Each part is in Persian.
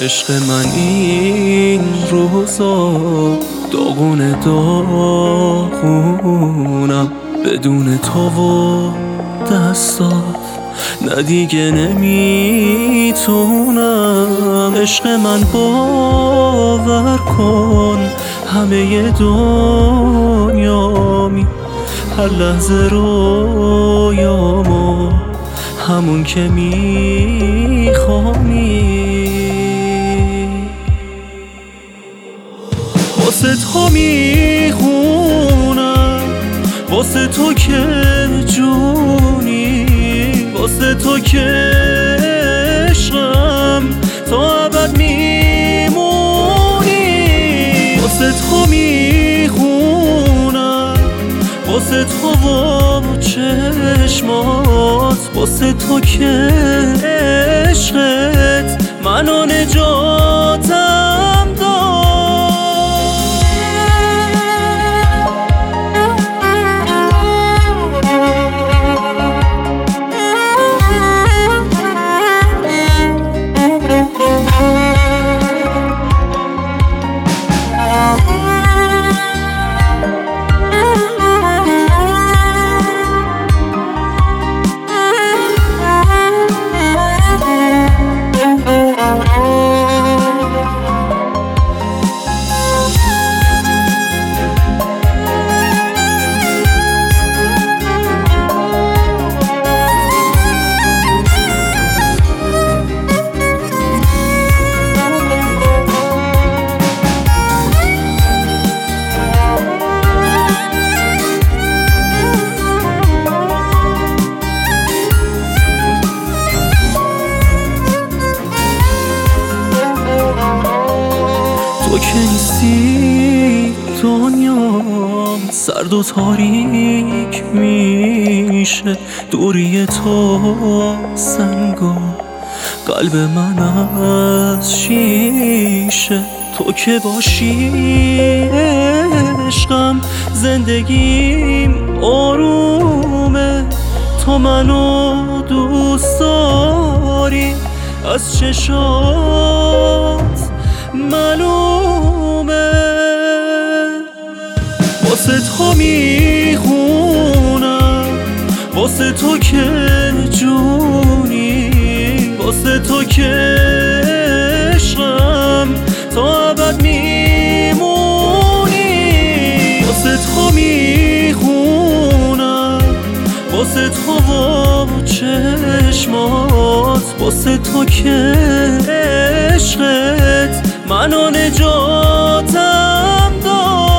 عشق من این روزا داغونه داغونم بدون تو و دستات، نه دیگه نمیتونم. عشق من باور کن همه دنیامی، هر لحظه رویامو همون که میخوانی. واسه تو میخونم، واسه تو که جونی، واسه تو که عشقم تا ابد میمونی. واسه تو میخونم، واسه تو و چشمات، واسه تو که عشقت منو نجاتم داد. تو که نیستی دنیام سرد و تاریک میشه، دوری تو سنگو قلب من از شیشه. تو که باشی عشقم زندگیم آرومه، تو منو دوست داری از چشات معلومه. واسه تو میخونم، واسه تو که جونی، واسه تو که عشقم تا ابد میمونی. واسه تو میخونم، واسه تو و چشمات، واسه تو که عشقت منو نجاتم داد.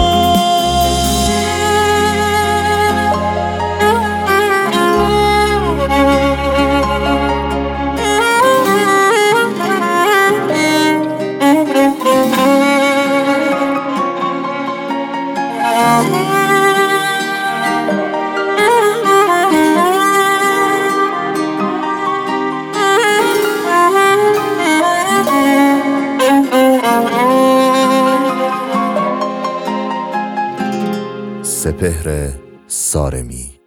سپهر سارمی.